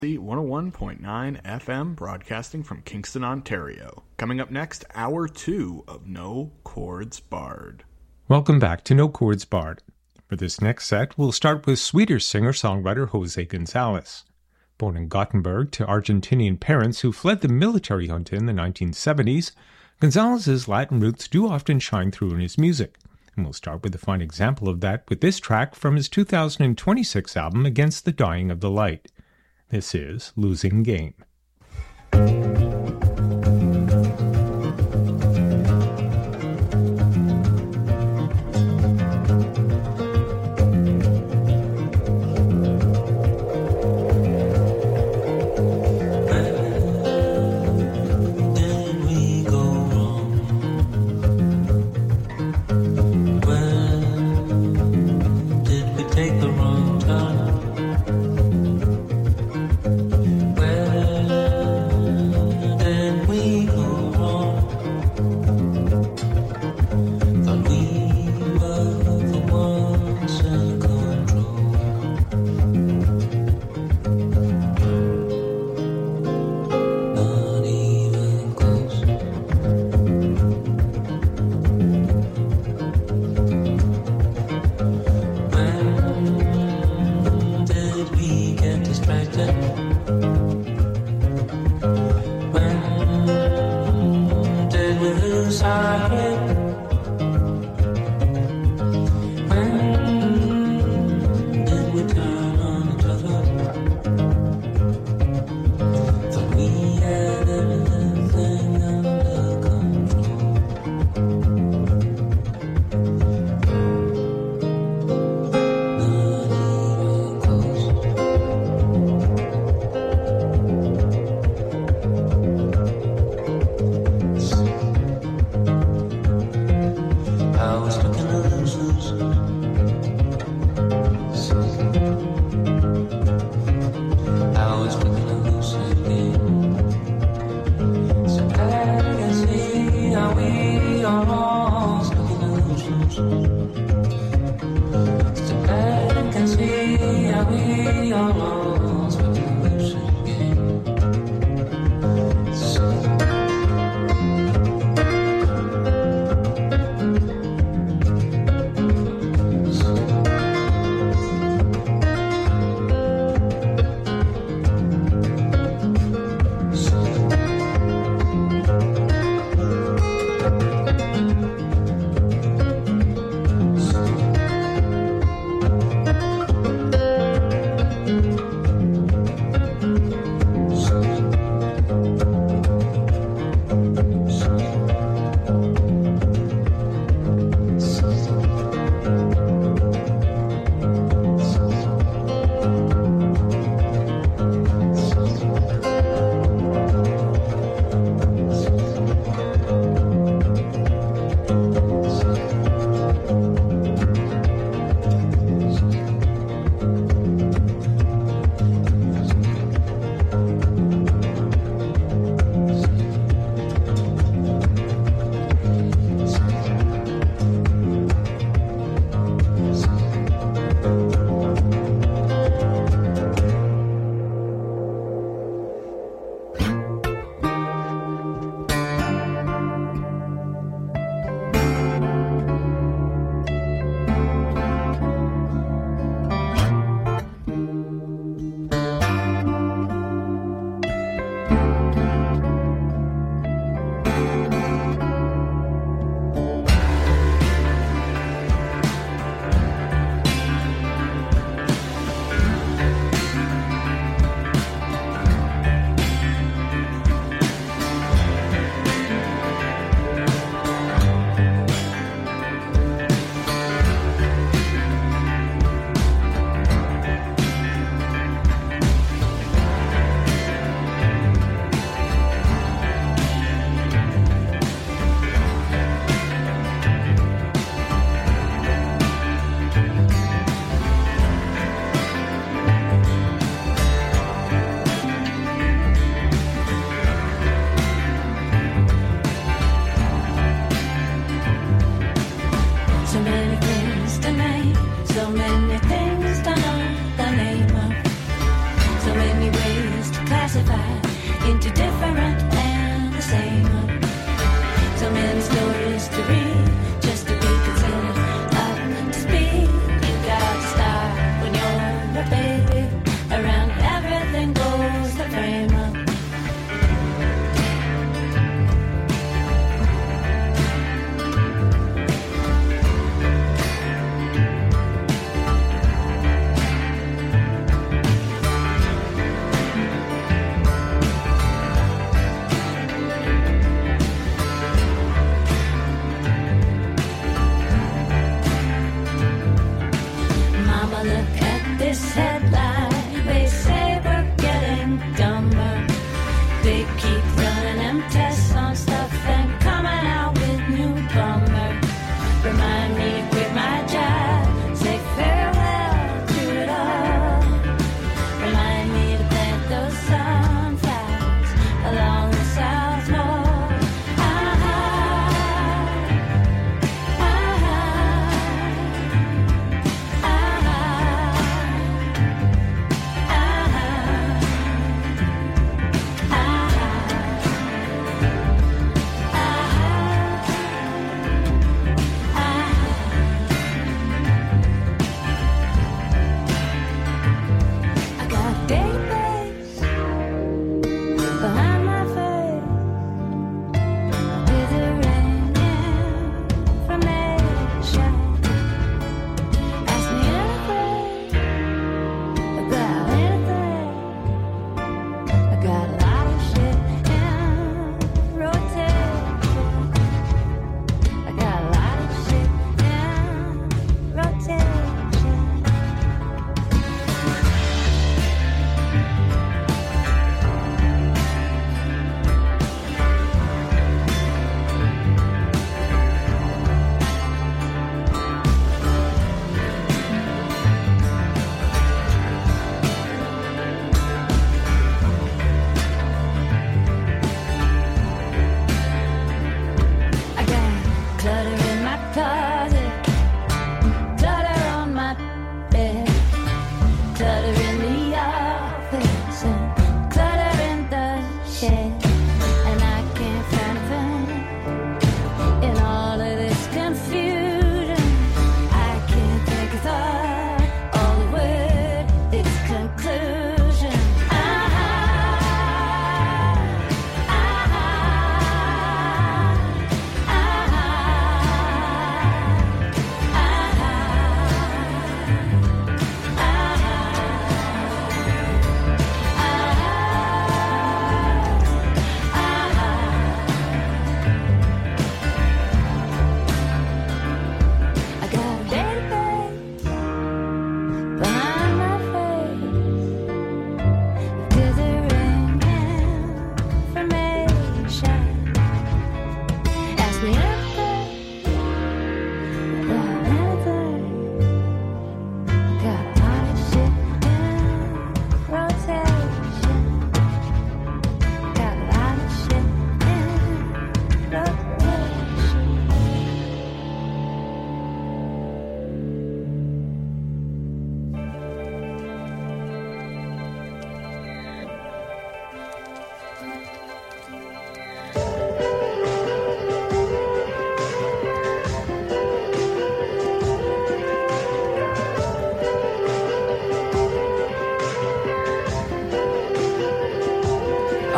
The 101.9 FM broadcasting from Kingston, Ontario. Coming up next, Hour 2 of No Chords Barred. Welcome back to No Chords Barred. For this next set, we'll start with Swedish singer-songwriter Jose Gonzalez. Born in Gothenburg to Argentinian parents who fled the military junta in the 1970s, Gonzalez's Latin roots do often shine through in his music. And we'll start with a fine example of that with this track from his 2026 album Against the Dying of the Light. This is Losing Game.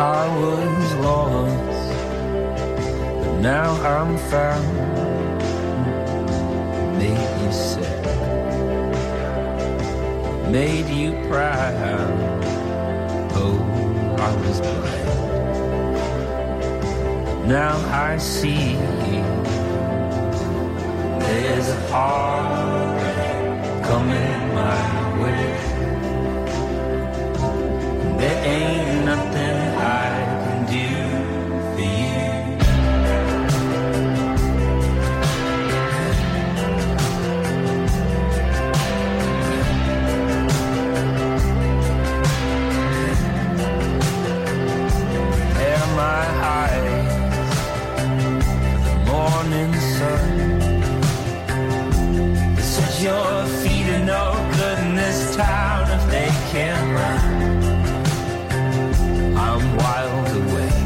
I was lost, but now I'm found. Made you sick, made you proud. Oh, I was blind, now I see. There's a heartbreak coming my way. There ain't nothing I can do for you. There my eyes for the morning sun. They said your feet are no good in this town if they can't run. I'm wild away,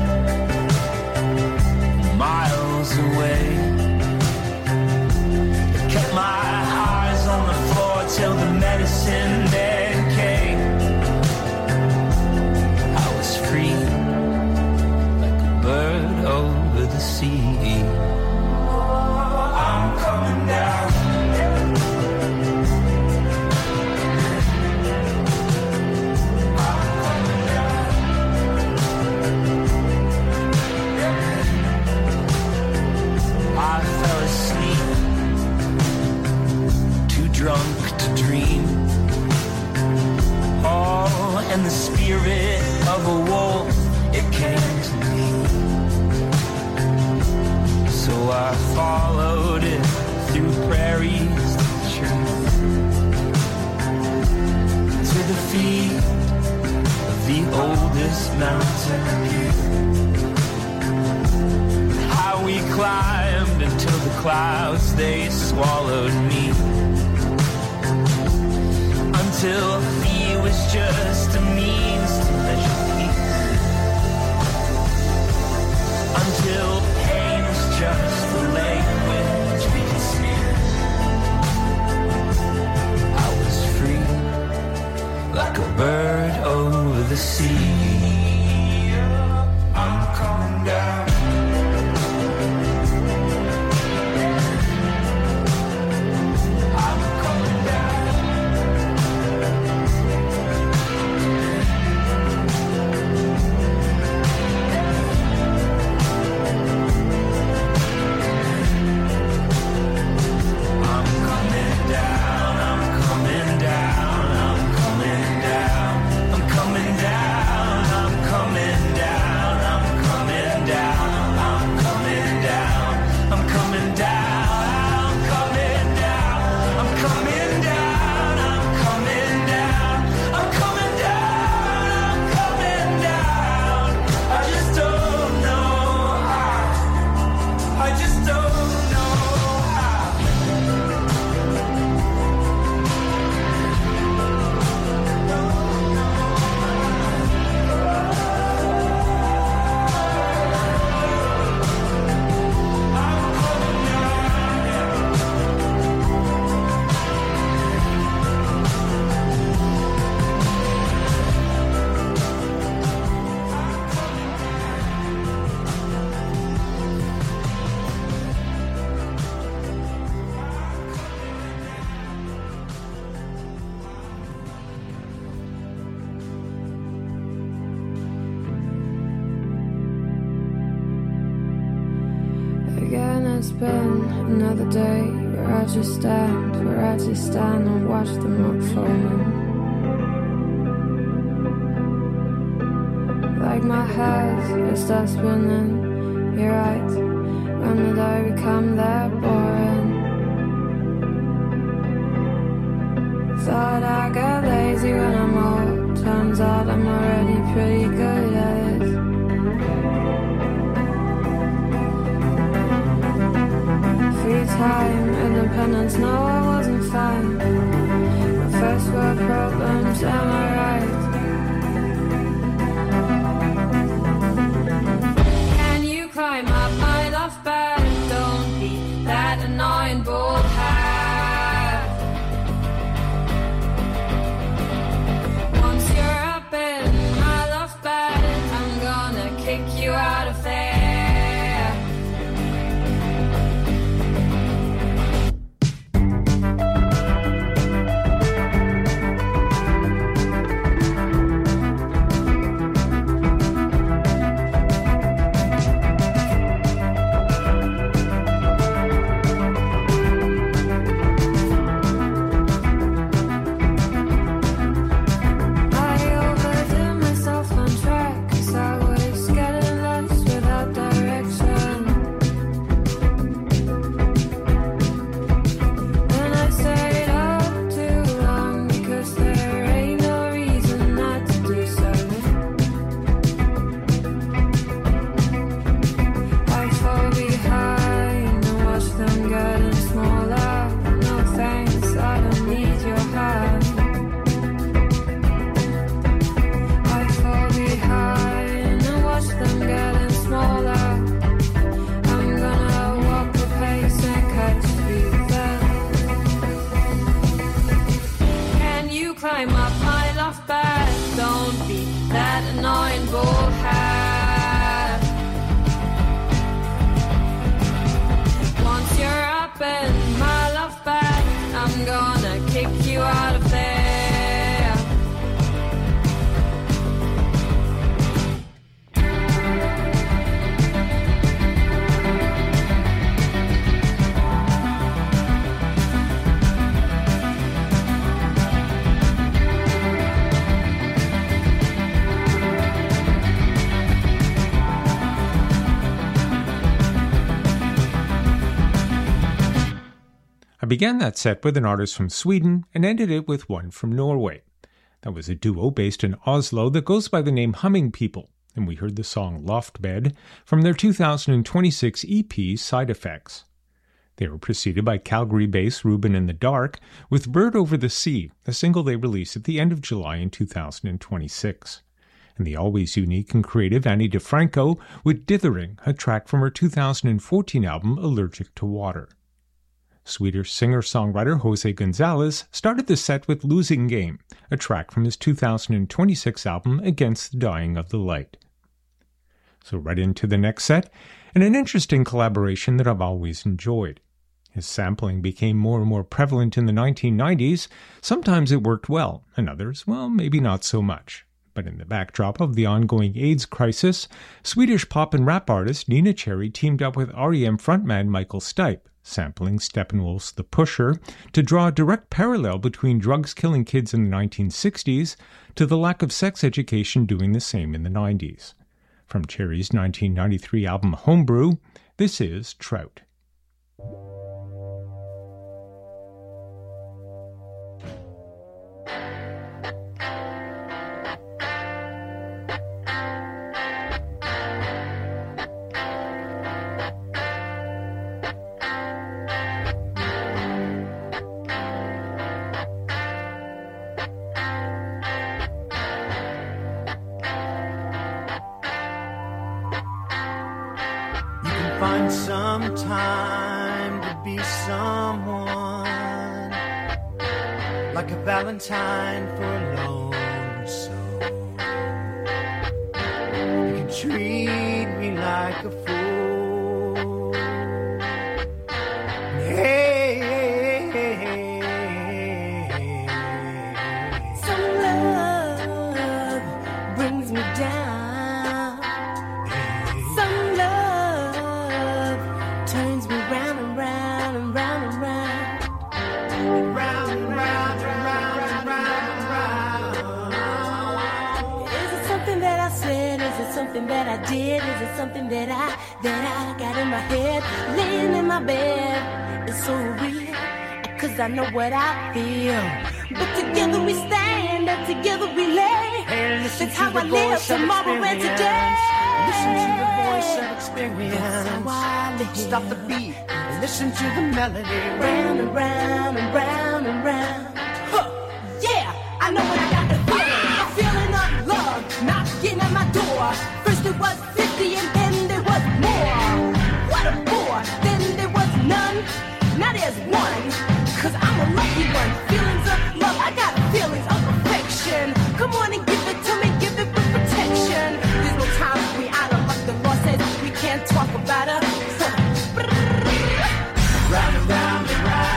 miles away. Kept my eyes on the floor till the medicine man came. I was free, like a bird over the sea. I'm coming down. Drunk to dream. Oh, and the spirit of a wolf, it came to me. So I followed it through prairies to trees, to the feet of the oldest mountain. How we climbed until the clouds, they swallowed me. Until he was just a means to measure peace. Until pain was just the language we could speak. I was free, like a bird over the sea. I'm coming down. It's been another day where I just stand and watch them up falling. Like my head, it starts spinning. You're right, when did I become that boring? Thought I got lazy when I'm old. Turns out I'm already pretty good at it. Free time, independence, no I wasn't fine. First world problems, am I right? Can you climb up my love bed? Don't be that annoying bald hat. Once you're up in my began that set with an artist from Sweden and ended it with one from Norway. That was a duo based in Oslo that goes by the name Humming People, and we heard the song Loftbed from their 2026 EP Side Effects. They were preceded by Calgary-based Ruben in the Dark with Bird Over the Sea, a single they released at the end of July in 2026. And the always unique and creative Annie DeFranco with Dithering, a track from her 2014 album Allergic to Water. Swedish singer-songwriter Jose Gonzalez started the set with Losing Game, a track from his 2026 album Against the Dying of the Light. So right into the next set, and an interesting collaboration that I've always enjoyed. As sampling became more and more prevalent in the 1990s, sometimes it worked well, and others, well, maybe not so much. But in the backdrop of the ongoing AIDS crisis, Swedish pop and rap artist Nina Cherry teamed up with R.E.M. frontman Michael Stipe, sampling Steppenwolf's The Pusher, to draw a direct parallel between drugs killing kids in the 1960s to the lack of sex education doing the same in the 90s. From Cherry's 1993 album Homebrew, this is Trout. Find some time to be someone, like a Valentine for a lonely soul. You can treat me like a fool. Hey, some love brings me down. That I did? Is it something that I got in my head? Laying in my bed, it's so real, 'cause I know what I feel. But together we stand and together we lay. Hey, it's how I live tomorrow and today. Listen to the voice of experience. That's how I live. Stop the beat and listen to the melody. Round and round and round and round. Huh. Yeah, I know what I got to feel. A feeling of love knocking at my door. First it was 50 and then there was more. What a bore, then there was none. Now there's one, 'cause I'm a lucky one. Feelings of love, I got feelings of affection. Come on and give it to me, give it with protection. There's no time we out of luck, the law says we can't talk about her. Round and round and round.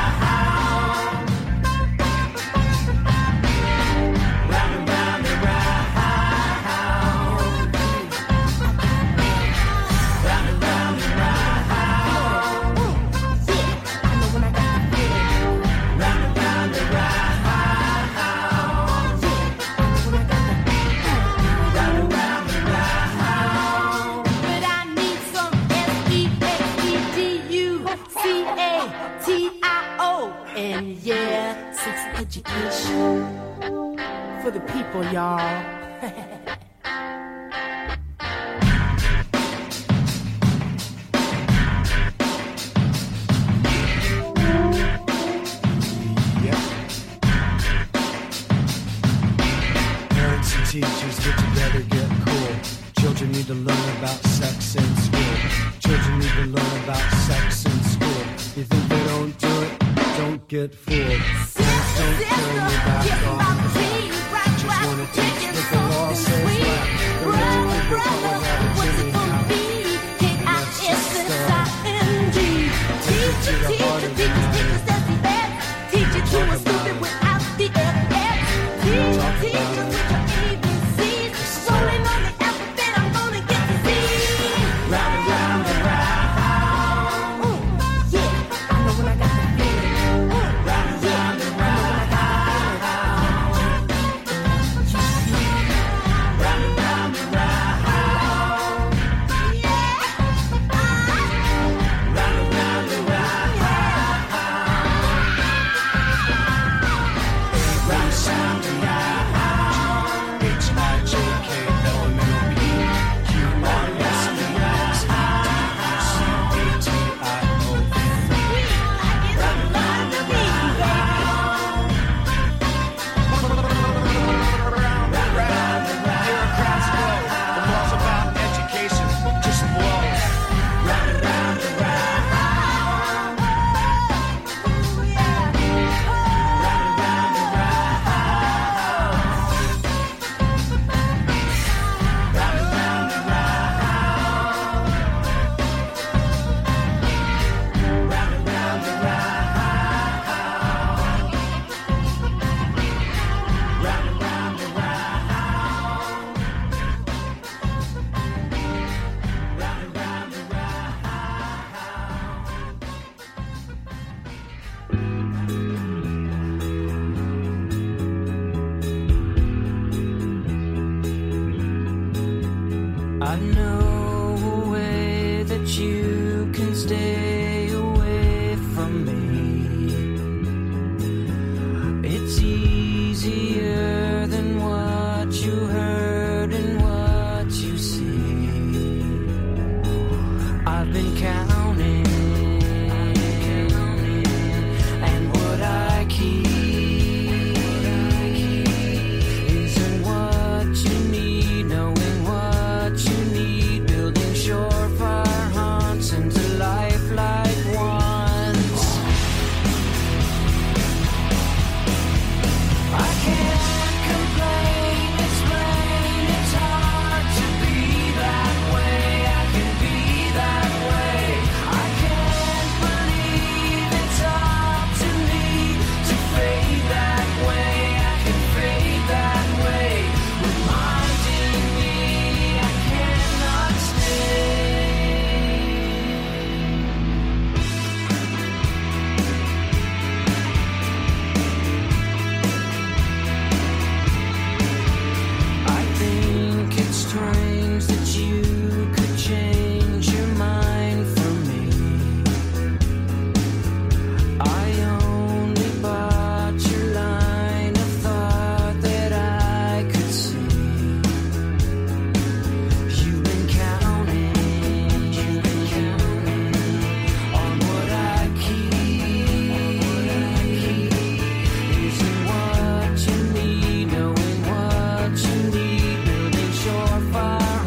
Education for the people, y'all. Parents and teachers get together, get cool. Children need to learn about sex in school. Children need to learn about sex in school. You think they don't do it? Don't get fooled. Don't turn your back on the fact. Just wanna teach what the law says black. Don't let your people call it out of Jimmy Howe. K-I-S-S-I-N-G. Teach it, teach it, teach it, teach it, that's the best. Teach it to a stupid without the F-F. Teach it, teach it with your ABCs. Rolling on the alphabet, I'm gonna get the Z. Round and round and round. Yeah, I know when I got the feeling. Round and round. I know a way that you can stay away from me. It's easier than what you heard and what you see. I've been counting, and what I keep isn't what you need, knowing what you need, building surefire haunts into lifelike ones. I can't complain, explain, it's hard to be that way. I can be that way. I can't believe it's up to me to fade that way. I can fade that way, reminding me I cannot stay. I think it's strange that you could change your mind for me. I only bought your line of thought that I could see. You've been counting on what I keep. Isn't what you need, knowing what you need, building surefire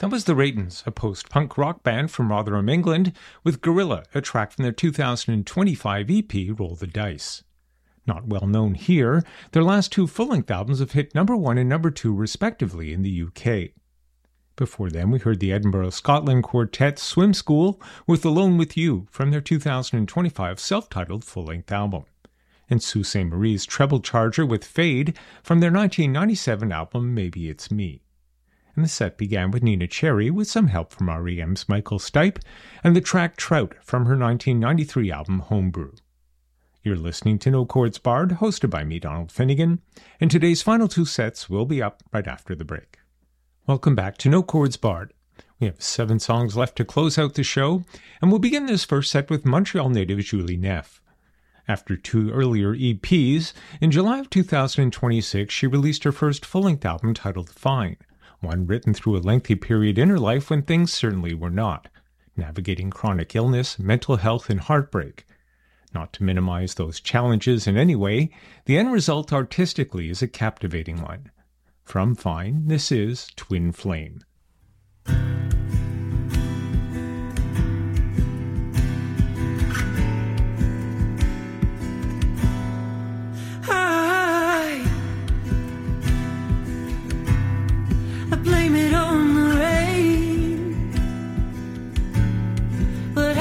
that was the Raytons, a post-punk rock band from Rotherham, England, with Gorilla, a track from their 2025 EP, Roll the Dice. Not well known here, their last two full-length albums have hit number 1 and number 2 respectively in the UK. Before them, we heard the Edinburgh, Scotland quartet Swim School with Alone With You from their 2025 self-titled full-length album, and Sault Ste. Marie's Treble Charger with Fade from their 1997 album Maybe It's Me. And the set began with Nina Cherry with some help from R.E.M's Michael Stipe and the track Trout from her 1993 album Homebrew. You're listening to No Chords Barred, hosted by me, Donald Finnegan, and today's final two sets will be up right after the break. Welcome back to No Chords Barred. We have 7 songs left to close out the show, and we'll begin this first set with Montreal native Julie Neff. After 2 earlier EPs, in July of 2026 she released her first full-length album titled Fine, one written through a lengthy period in her life when things certainly were not, navigating chronic illness, mental health, and heartbreak. Not to minimize those challenges in any way, the end result artistically is a captivating one. From Fine, this is Twin Flame. I blame it on the rain, but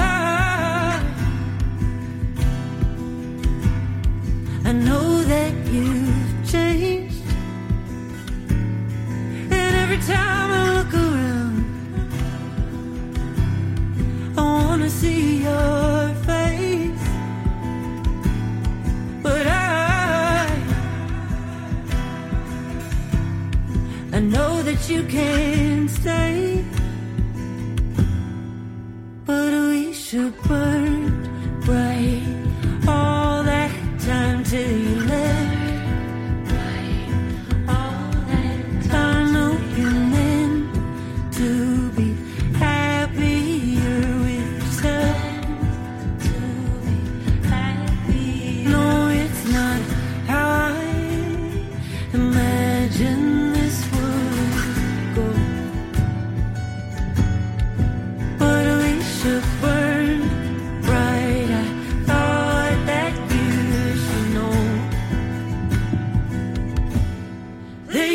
I know that you've changed, and every time I look around, I wanna see your face, but I know that you can't stay, but we should burn bright all that time till you left. All that time. I know you meant to be happier with yourself. To be happy. No, it's not how I imagine this would go, but we should burn bright. I thought that you should know that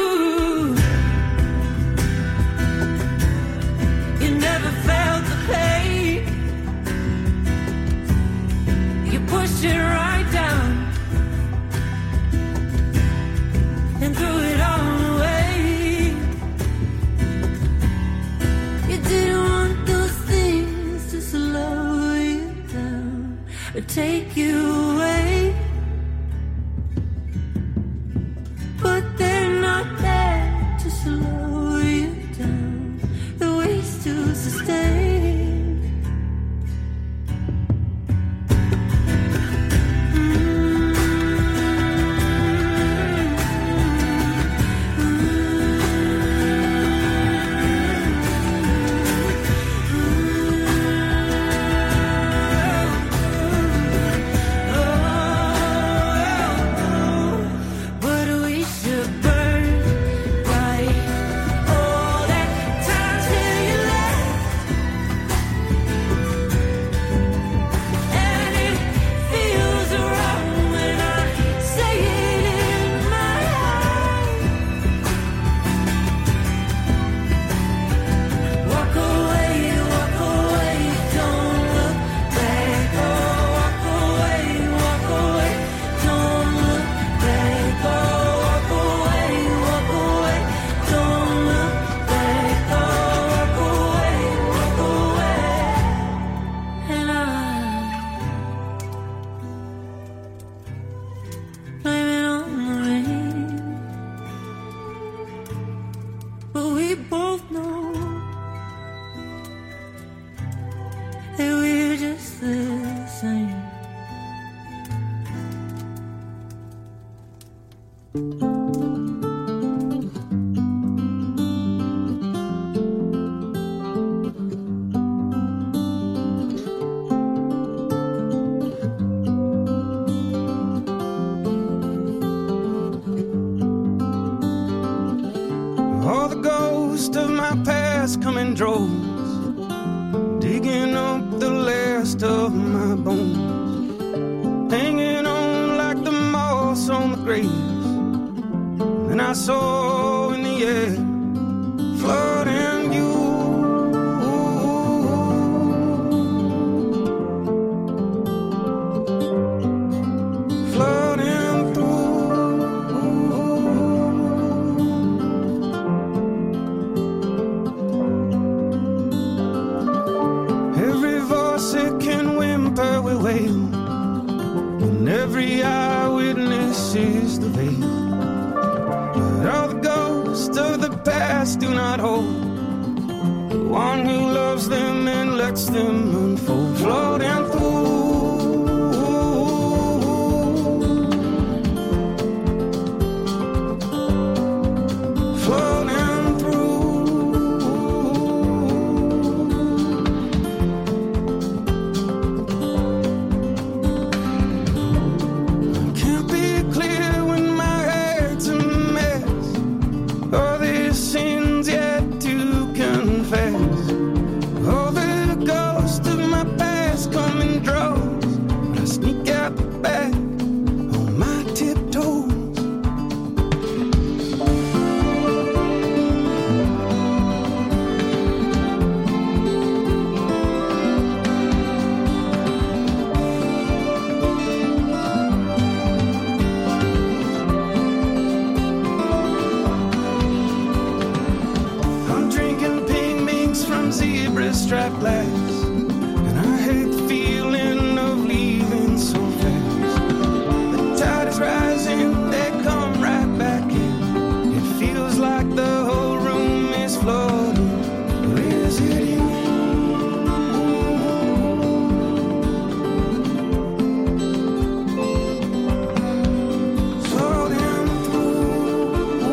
you never felt the pain. You pushed it right down and threw it all away. You didn't want those things to slow you down or take you away, but they're not there to slow you down. The ways to sustain. But we should burn bright all that time till you left, and it feels wrong when I say it in my heart. Walk away, don't look back. Oh, walk away, don't look back. Oh, walk away, don't look back. Oh, walk away. And I blame it on the rain, but we both know that we're just the same. Oh, the ghost of my past past come in droves, digging up the last of my bones, hanging on like the moss on the graves. And I saw in the air floating you. Floating through. Every voice that can whimper will wail, and every eyewitness is the veil. All the ghosts of the past do not hold the one who loves them and lets them unfold. Floating through. Floating through. I can't be clear when my head's a mess. All the sins yet to confess. All the ghosts of my past come in droves, but I sneak out the back on my tiptoes. I'm drinking pink minks from zebra striped glass, and I hate the feeling of leaving so fast. The tide is rising, they come right back in. It feels like the whole room is floating. Or is it you? Floating through.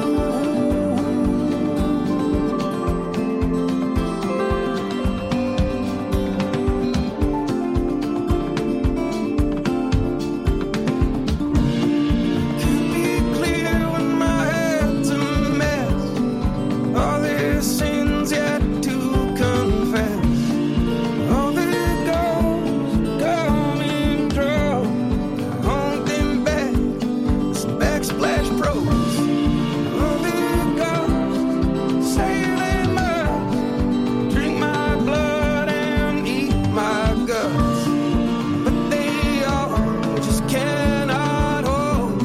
Can't be clear when my head's a mess. All the sins yet to confess. All the ghosts come in droves, hold them back. This backsplash pros. All the ghosts say they must drink my blood and eat my guts, but they all just cannot hold.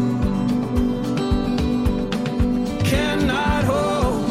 Cannot hold.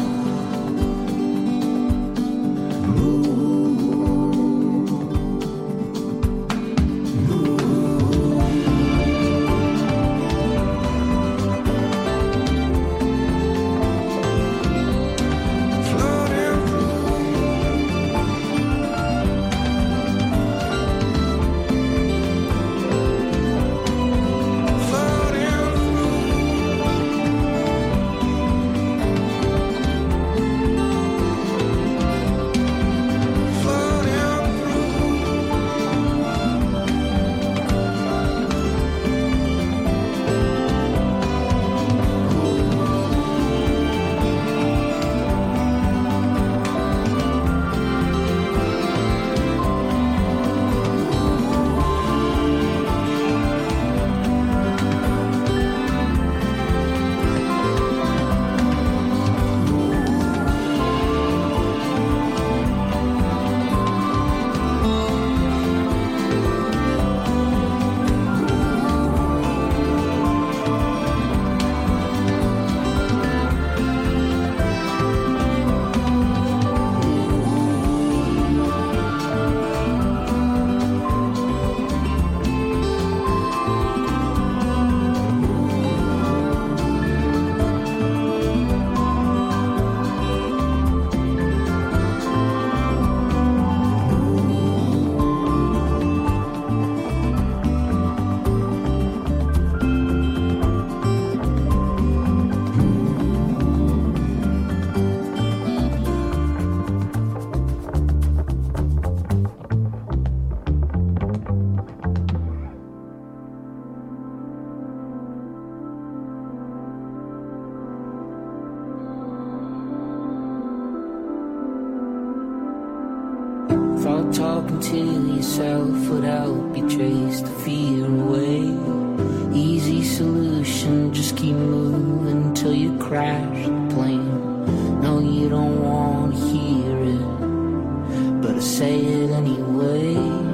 talking to yourself would help you chase the fear away. Easy solution, just keep moving till you crash the plane. No, you don't want to hear it, but I say it anyway.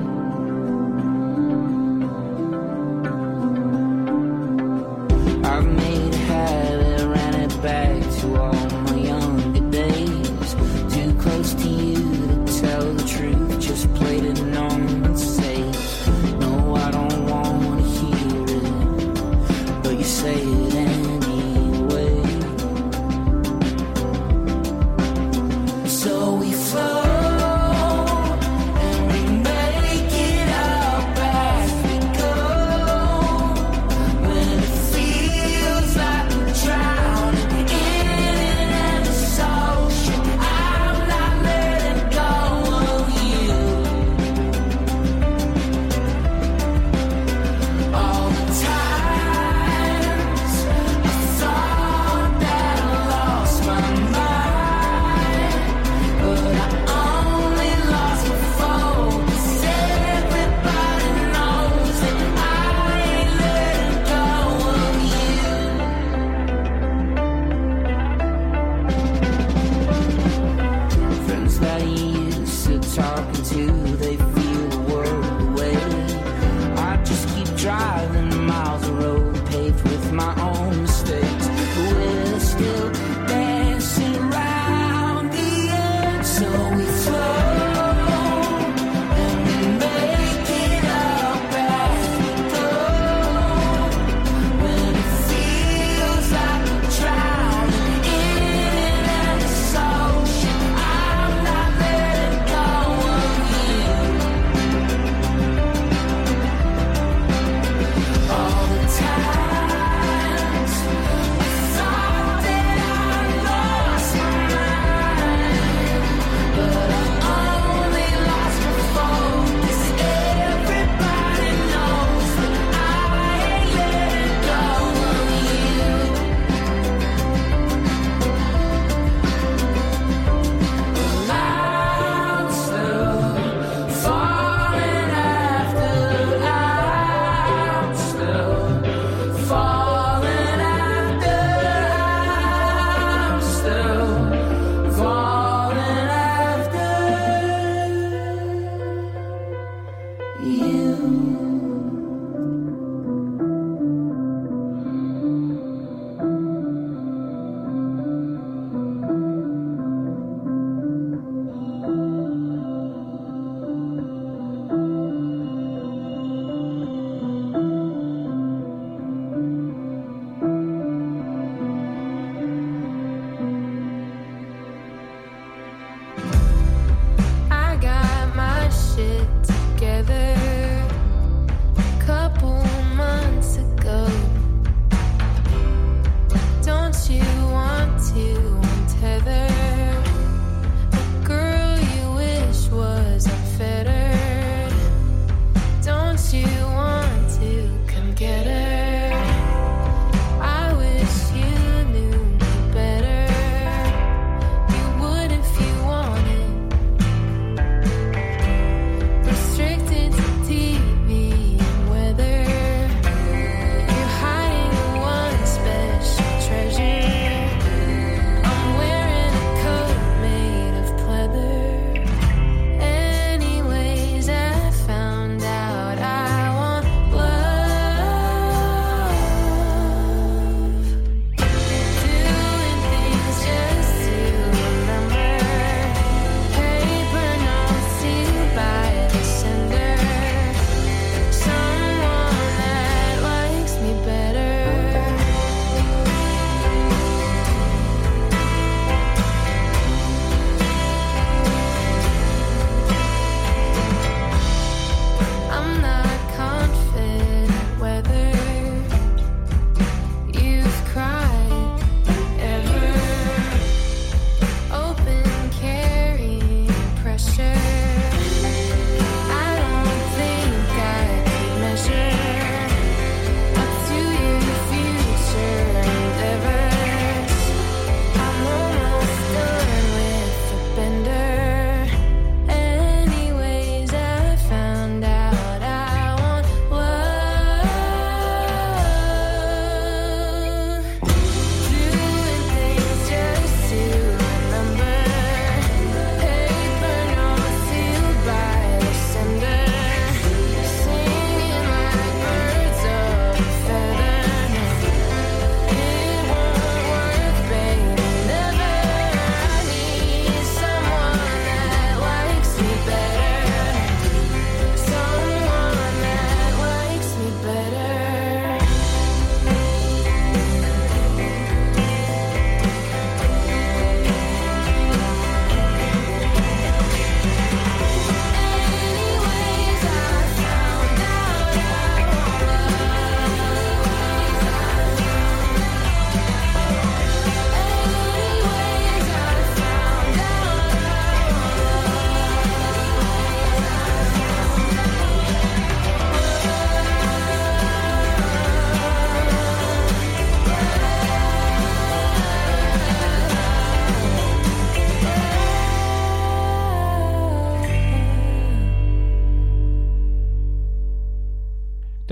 I've made a habit, ran it back to all my younger days. Too close to you to tell the truth, just played it on and safe. No, I don't want to hear it, but you say it anyway. So we float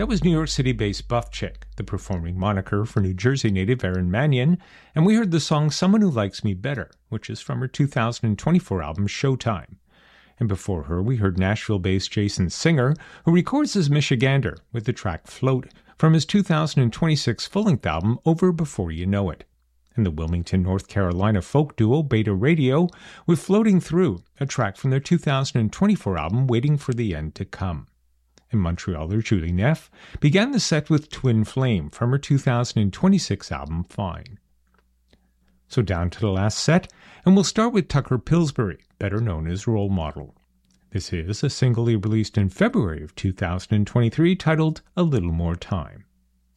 That was New York City-based Buff Chick, the performing moniker for New Jersey native Erin Mannion, and we heard the song Someone Who Likes Me Better, which is from her 2024 album Showtime. And before her, we heard Nashville-based Jason Singer, who records as Michigander with the track Float from his 2026 full-length album Over Before You Know It. And the Wilmington, North Carolina folk duo Beta Radio with Floating Through, a track from their 2024 album Waiting for the End to Come. And Montrealer Julie Neff began the set with Twin Flame from her 2026 album Fine. So down to the last set, and we'll start with Tucker Pillsbury, better known as Role Model. This is a single he released in February of 2023 titled A Little More Time.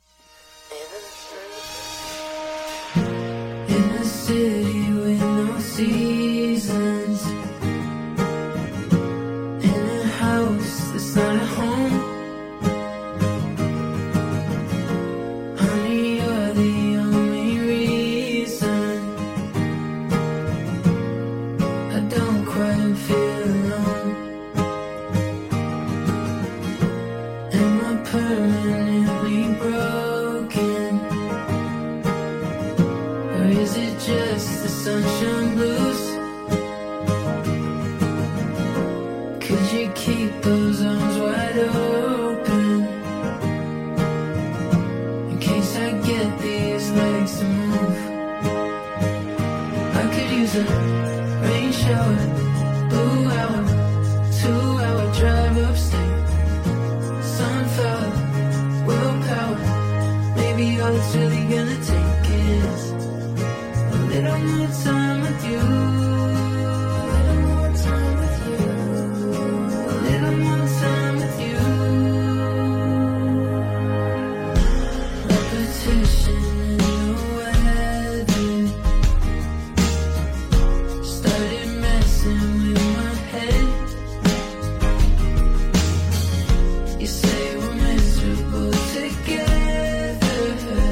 In a city with no seasons, in a house that's not a home, honey, you're the only reason I don't quite feel alone. Am I permanently broken? Or is it just the sunshine blues? Could you keep those arms wide open in case I get these legs to move? I could use a rain shower, blue hour, 2-hour drive upstate, sunflower, willpower. Maybe all it's really gonna take is a little more time with you. A little more time with you. A little more time with you. Repetition in the weather started messing with my head. You say we're miserable together.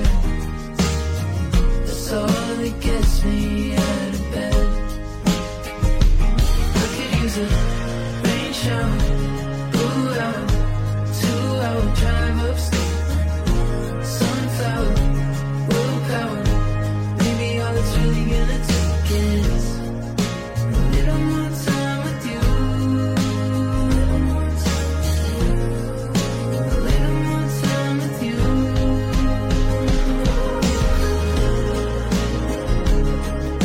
That's all that gets me out of bed. I could use a rain shower, blue hour, 2-hour drive upstate, sunflower, willpower. Maybe all it's really gonna take is a little more time with you. A little more time with you. A little more time with you.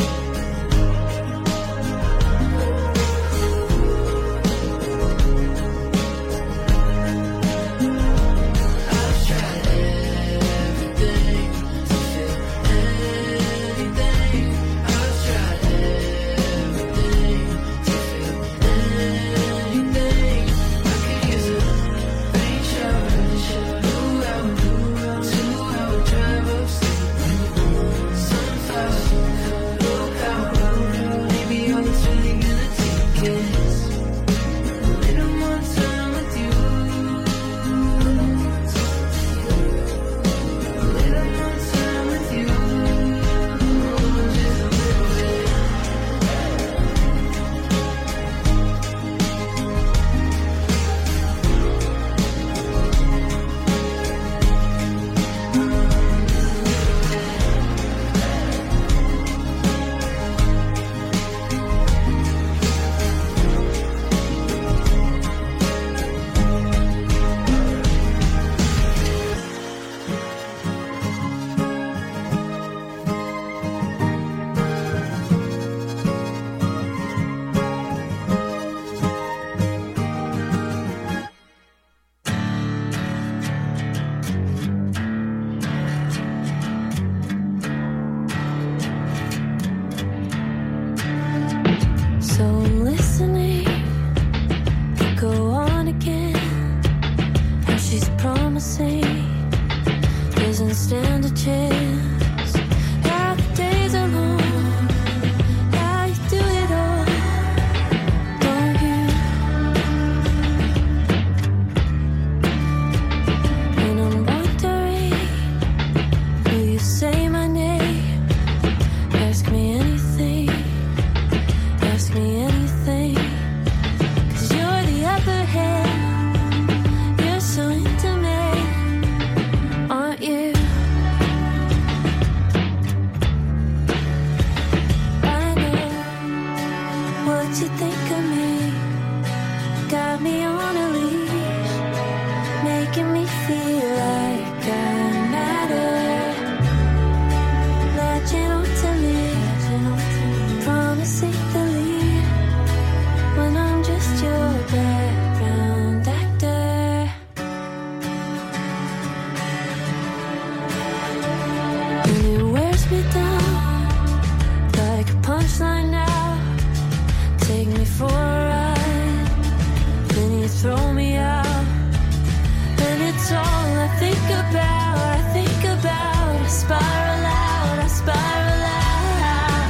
spiral out.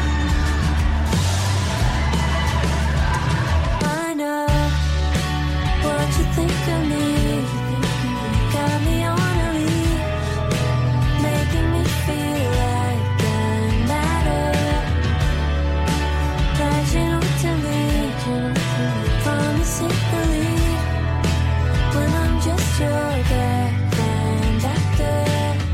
I know what you think of me. Got me on a lead, making me feel like I matter. Crashing onto me, promising the lead when I'm just your background actor.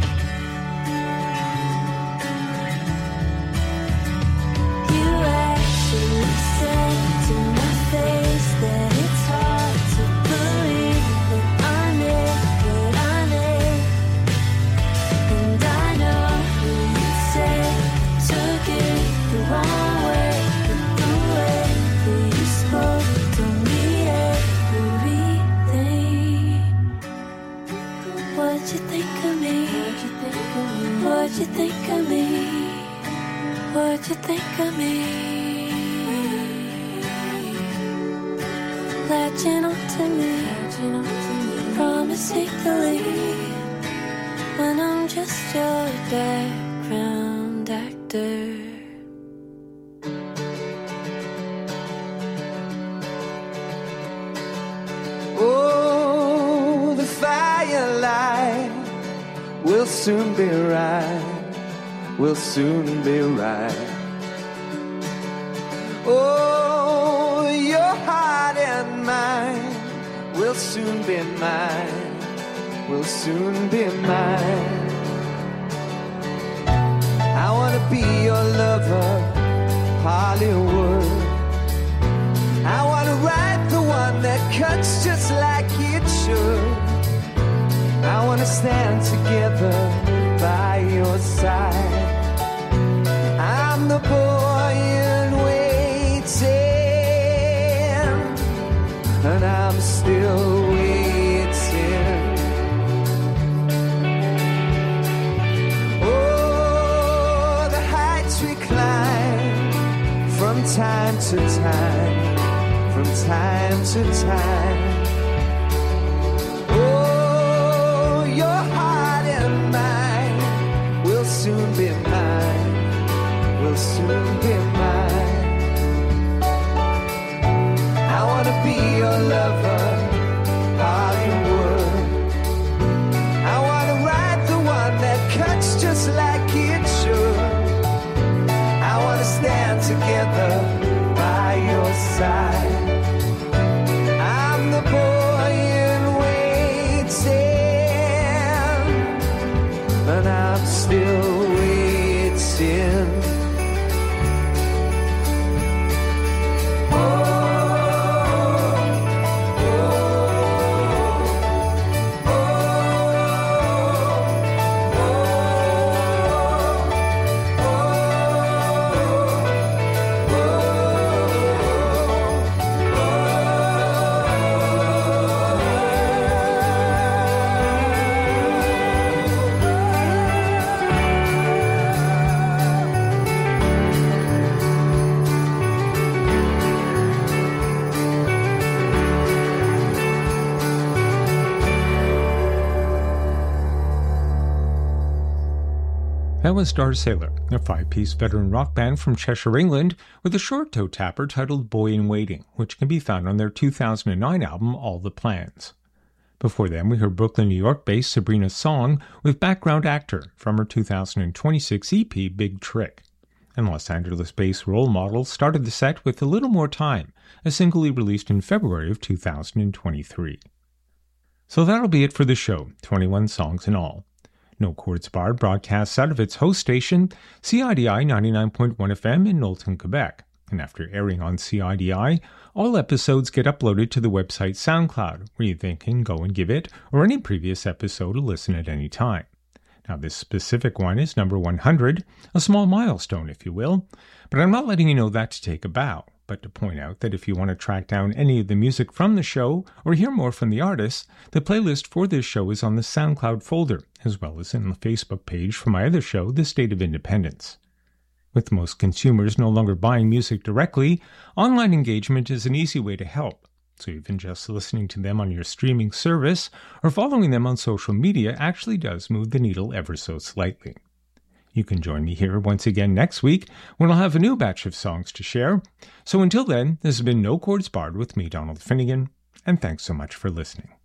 You actually said to my face that it's hard to believe that I made what I made. And I know what you said took it the wrong way, but the way that you spoke told me everything. What you think of me? What you think of me? What you think of me? Latching onto me, promising to leave when I'm just your background actor. Oh, the firelight will soon be right, will soon be right. Oh, your heart and mine will soon be mine, will soon be mine. I wanna be your lover, Hollywood. I wanna write the one that cuts just like it should. I wanna stand together by your side. I'm the boy in waiting, and I'm still waiting. Oh, the heights we climb from time to time, from time to time. Oh, your heart and mine will soon be mine, will soon be mine. I wanna be your lover, Hollywood. I wanna write the one that cuts just like it should. I wanna stand together by your side. I'm the boy in waiting, and I'm still waiting. That was Star Sailor, a five-piece veteran rock band from Cheshire, England, with a short toe tapper titled Boy in Waiting, which can be found on their 2009 album All the Plans. Before them, we heard Brooklyn, New York-based Sabrina Song with Background Actor from her 2026 EP Big Trick. And Los Angeles-based Role Model started the set with A Little More Time, a single he released in February of 2023. So that'll be it for the show, 21 songs in all. No Chords Barred broadcasts out of its host station, CIDI 99.1 FM in Knowlton, Quebec. And after airing on CIDI, all episodes get uploaded to the website SoundCloud, where you can go and give it or any previous episode a listen at any time. Now, this specific one is number 100, a small milestone, if you will, but I'm not letting you know that to take a bow, but to point out that if you want to track down any of the music from the show or hear more from the artists, the playlist for this show is on the SoundCloud folder, as well as in the Facebook page for my other show, The State of Independence. With most consumers no longer buying music directly, online engagement is an easy way to help. So even just listening to them on your streaming service or following them on social media actually does move the needle ever so slightly. You can join me here once again next week when I'll have a new batch of songs to share. So until then, this has been No Chords Barred with me, Donald Finnegan, and thanks so much for listening.